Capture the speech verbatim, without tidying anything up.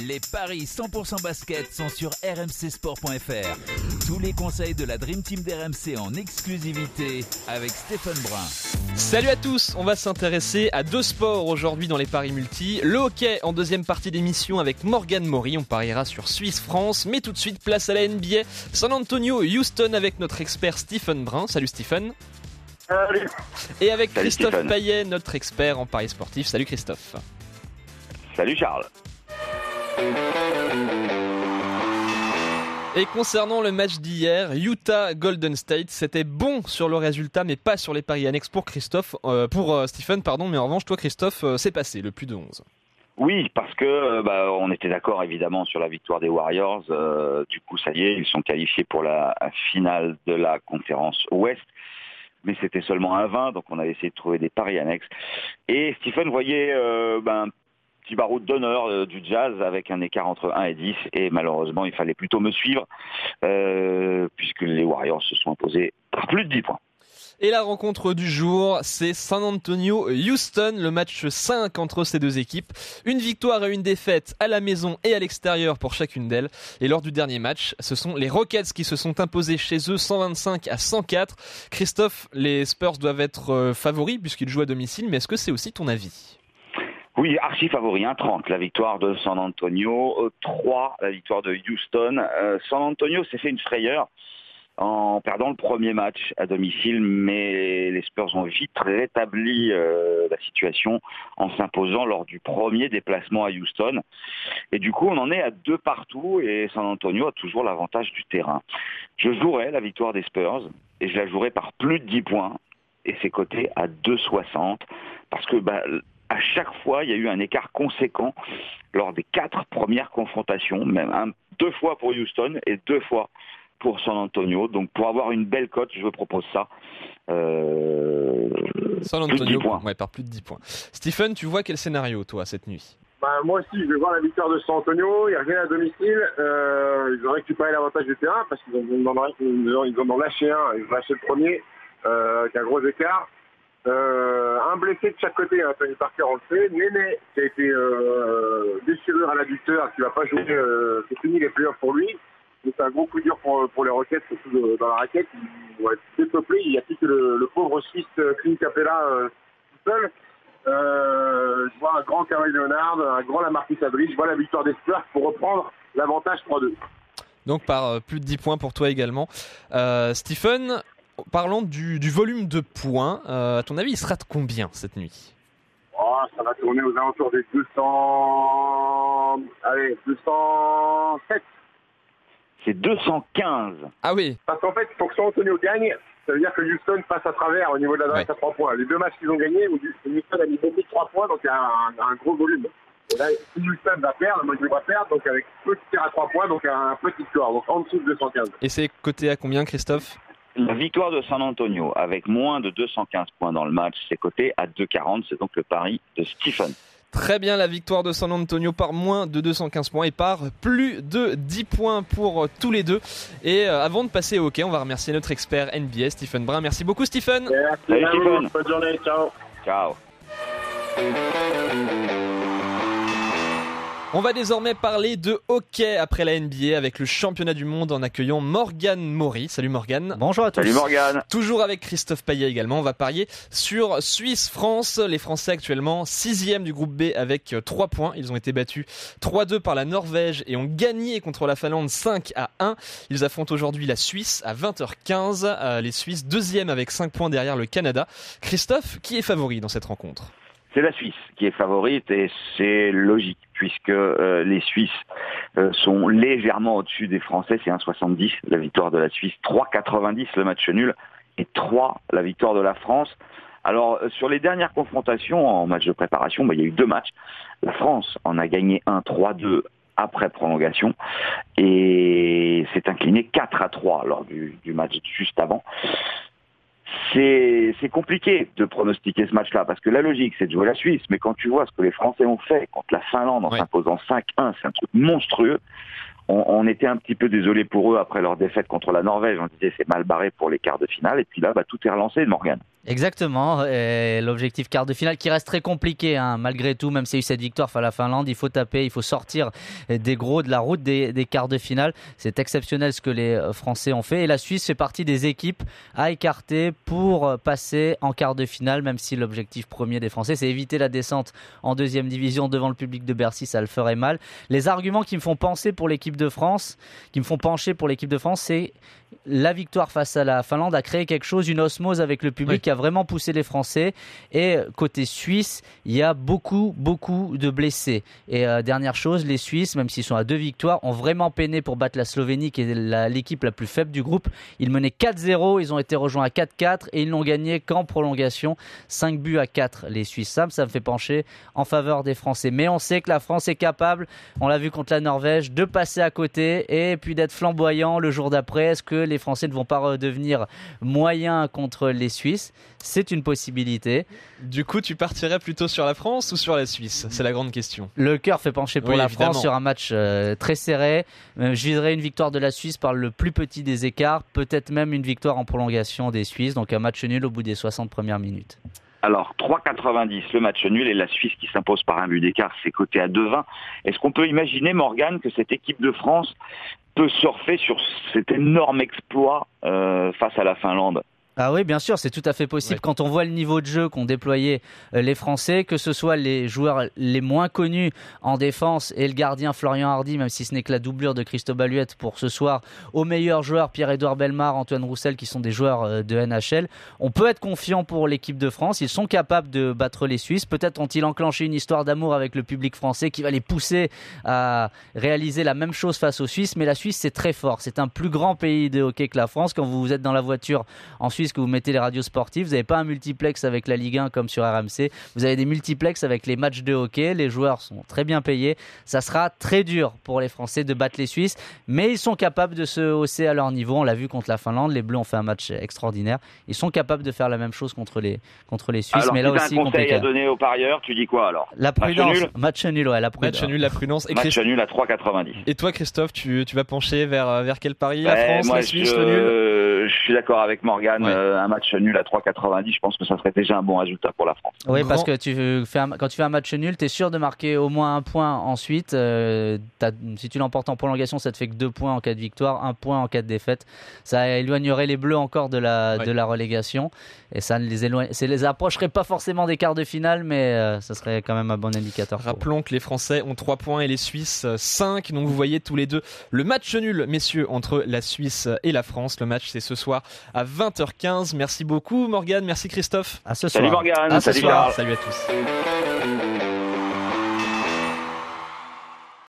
Les paris cent pour cent basket sont sur r m c sport point f r. Tous les conseils de la Dream Team d'R M C en exclusivité avec Stéphane Brun. Salut à tous, on va s'intéresser à deux sports aujourd'hui dans les paris multi. Le hockey en deuxième partie d'émission avec Morgan Maury, on pariera sur Suisse-France. Mais tout de suite, place à la N B A. San Antonio-Houston avec notre expert Stéphane Brun. Salut Stéphane. Salut. Et avec Salut Christophe Stéphane. Payet, notre expert en paris sportif. Salut Christophe. Salut Charles. Et concernant le match d'hier, Utah-Golden State, c'était bon sur le résultat, mais pas sur les paris annexes pour Christophe, euh, pour euh, Stephen, pardon. Mais en revanche, toi, Christophe, euh, c'est passé, le plus de onze. Oui, parce que bah, on était d'accord évidemment sur la victoire des Warriors. Euh, du coup, ça y est, ils sont qualifiés pour la finale de la conférence Ouest. Mais c'était seulement un vingt, donc on a essayé de trouver des paris annexes. Et Stephen voyait euh, ben, petit baroud d'honneur euh, du Jazz avec un écart entre un et dix, et malheureusement il fallait plutôt me suivre euh, puisque les Warriors se sont imposés par plus de dix points. Et la rencontre du jour, c'est San Antonio-Houston, le match cinq entre ces deux équipes. Une victoire et une défaite à la maison et à l'extérieur pour chacune d'elles. Et lors du dernier match, ce sont les Rockets qui se sont imposés chez eux cent vingt-cinq à cent quatre. Christophe, les Spurs doivent être favoris puisqu'ils jouent à domicile, mais est-ce que c'est aussi ton avis ? Oui, archi favori, un trente, la victoire de San Antonio, trois, la victoire de Houston. Euh, San Antonio s'est fait une frayeur en perdant le premier match à domicile, mais les Spurs ont vite rétabli euh, la situation en s'imposant lors du premier déplacement à Houston. Et du coup, on en est à deux partout et San Antonio a toujours l'avantage du terrain. Je jouerai la victoire des Spurs et je la jouerai par plus de dix points et c'est coté à deux soixante parce que bah, à chaque fois, il y a eu un écart conséquent lors des quatre premières confrontations, même un, deux fois pour Houston et deux fois pour San Antonio. Donc pour avoir une belle cote, je propose ça. Euh, San plus de dix Antonio, points. ouais, par plus de dix points. Stephen, tu vois quel scénario, toi, cette nuit ? Bah, moi aussi, je vais voir la victoire de San Antonio. Ils reviennent à domicile. Euh, ils ont récupéré l'avantage du terrain parce qu'ils ont, ils en ont, ils en ont lâché un. Ils ont lâché le premier euh, avec un gros écart. Euh, un blessé de chaque côté, hein, Tony Parker on le sait. Néné qui a été euh, déchirure à l'adducteur, qui va pas jouer, euh, c'est fini les playoffs pour lui. Donc c'est un gros coup dur pour, pour les Rockets, surtout de, dans la raquette. Ils vont être dépeuplés. Il n'y a plus que le, le pauvre Suisse euh, Clint Capella euh, tout seul. Euh, je vois un grand Kawhi Leonard, un grand Lamarcus Aldridge. Je vois la victoire des Spurs pour reprendre l'avantage trois deux. Donc par euh, plus de dix points pour toi également. Euh, Stephen, parlons du, du volume de points. Euh, à ton avis, il sera de combien cette nuit ? Oh, ça va tourner aux alentours des deux cents... Allez, deux cent sept. C'est deux cent quinze. Ah oui. Parce qu'en fait, pour que San Antonio gagne, ça veut dire que Houston passe à travers au niveau de l'adresse Ouais. à trois points. Les deux matchs qu'ils ont gagnés, où Houston a mis beaucoup de trois points, donc il y a un, un gros volume. Et là, si Houston va perdre, moi je ne vais pas perdre, donc avec peu de tirs à trois points, donc un petit score, donc en dessous de deux cent quinze. Et c'est coté à combien, Christophe ? La victoire de San Antonio avec moins de deux cent quinze points dans le match, c'est coté à deux quarante. C'est donc le pari de Stephen. Très bien, la victoire de San Antonio par moins de deux cent quinze points et par plus de dix points pour tous les deux. Et euh, avant de passer au hockey, on va remercier notre expert N B A, Stephen Brun. Merci beaucoup, Stephen. Merci Salut, à vous, Stephen. bonne journée, ciao. Ciao. On va désormais parler de hockey après la N B A avec le championnat du monde en accueillant Morgan Maury. Salut Morgan. Bonjour à tous. Salut Morgane. Toujours avec Christophe Payet également, on va parier sur Suisse-France. Les Français actuellement sixième du groupe B avec trois points. Ils ont été battus trois deux par la Norvège et ont gagné contre la Finlande cinq à un. Ils affrontent aujourd'hui la Suisse à vingt heures quinze. Euh, les Suisses deuxième avec cinq points derrière le Canada. Christophe, qui est favori dans cette rencontre ? C'est la Suisse qui est favorite et c'est logique puisque euh, les Suisses euh, sont légèrement au-dessus des Français. C'est un virgule soixante-dix la victoire de la Suisse, trois virgule quatre-vingt-dix le match nul et trois la victoire de la France. Alors euh, sur les dernières confrontations en match de préparation, bah, il y a eu deux matchs. La France en a gagné un trois deux après prolongation et s'est incliné quatre à trois lors du, du match juste avant. C'est, c'est compliqué de pronostiquer ce match-là, parce que la logique, c'est de jouer la Suisse. Mais quand tu vois ce que les Français ont fait contre la Finlande en ouais. s'imposant cinq un, c'est un truc monstrueux. On, on était un petit peu désolé pour eux après leur défaite contre la Norvège. On disait c'est mal barré pour les quarts de finale. Et puis là, bah, tout est relancé, Morgane. Exactement, et l'objectif quart de finale qui reste très compliqué hein, malgré tout, même s'il y a eu cette victoire face à la Finlande, il faut taper, il faut sortir des gros de la route des, des quarts de finale. C'est exceptionnel ce que les Français ont fait et la Suisse fait partie des équipes à écarter pour passer en quart de finale, même si l'objectif premier des Français c'est éviter la descente en deuxième division devant le public de Bercy, ça le ferait mal. Les arguments qui me font penser pour l'équipe de France, qui me font pencher pour l'équipe de France, c'est la victoire face à la Finlande a créé quelque chose, une osmose avec le public oui. qui a vraiment poussé les Français. Et côté Suisse, il y a beaucoup, beaucoup de blessés. Et euh, dernière chose, les Suisses, même s'ils sont à deux victoires, ont vraiment peiné pour battre la Slovénie, qui est la, l'équipe la plus faible du groupe. Ils menaient quatre zéro, ils ont été rejoints à quatre quatre et ils n'ont gagné qu'en prolongation, cinq buts à quatre. Les Suisses, ça, ça me fait pencher en faveur des Français. Mais on sait que la France est capable, on l'a vu contre la Norvège, de passer à côté et puis d'être flamboyant le jour d'après. Est-ce que les Français ne vont pas redevenir moyens contre les Suisses? C'est une possibilité. Du coup, tu partirais plutôt sur la France ou sur la Suisse? C'est la grande question. Le cœur fait pencher pour oui, la évidemment. France sur un match euh, très serré. Euh, je viserais une victoire de la Suisse par le plus petit des écarts, peut-être même une victoire en prolongation des Suisses, donc un match nul au bout des soixante premières minutes. Alors, trois quatre-vingt-dix le match nul et la Suisse qui s'impose par un but d'écart, c'est coté à deux vingt. Est-ce qu'on peut imaginer, Morgane, que cette équipe de France peut surfer sur cet énorme exploit euh, face à la Finlande? Ah oui, bien sûr, c'est tout à fait possible. Ouais. Quand on voit le niveau de jeu qu'ont déployé les Français, que ce soit les joueurs les moins connus en défense et le gardien Florian Hardy, même si ce n'est que la doublure de Cristobal Huet pour ce soir, aux meilleurs joueurs Pierre-Édouard Bellemare, Antoine Roussel, qui sont des joueurs de N H L, on peut être confiant pour l'équipe de France. Ils sont capables de battre les Suisses. Peut-être ont-ils enclenché une histoire d'amour avec le public français qui va les pousser à réaliser la même chose face aux Suisses. Mais la Suisse, c'est très fort. C'est un plus grand pays de hockey que la France. Quand vous êtes dans la voiture en Suisse, que vous mettez les radios sportives, vous n'avez pas un multiplex avec la Ligue un comme sur R M C, vous avez des multiplex avec les matchs de hockey, les joueurs sont très bien payés, ça sera très dur pour les Français de battre les Suisses, mais ils sont capables de se hausser à leur niveau, on l'a vu contre la Finlande, les Bleus ont fait un match extraordinaire, ils sont capables de faire la même chose contre les, contre les Suisses, alors, mais là aussi compliqué. Alors, si tu as un conseil compliqué. à donner aux parieurs, tu dis quoi alors? La prudence, match nul, match nul, ouais, la prudence. Match nul, la prudence. Et match Christ... nul à trois quatre-vingt-dix. Et toi, Christophe, tu, tu vas pencher vers, vers quel pari? La ben, France, moi, la Suisse, je, le nul? Je suis d'accord avec Morgane, ouais. euh, un match nul à trois quatre-vingt-dix, je pense que ça serait déjà un bon résultat pour la France. Oui, Grand... parce que tu fais un, quand tu fais un match nul, tu es sûr de marquer au moins un point ensuite. Euh, si tu l'emportes en prolongation, ça te fait que deux points en cas de victoire, un point en cas de défaite. Ça éloignerait les Bleus encore de la, ouais. de la relégation. Et ça ne les, éloigne, ça les approcherait pas forcément des quarts de finale, mais euh, ça serait quand même un bon indicateur. Rappelons pour... que les Français ont trois points et les Suisses cinq. Donc vous voyez tous les deux le match nul, messieurs, entre la Suisse et la France. Le match, c'est ce soir à vingt heures quinze. Merci beaucoup, Morgane. Merci, Christophe. À ce soir. Salut, Morgane. À ce Salut, soir. Charles. Salut à tous.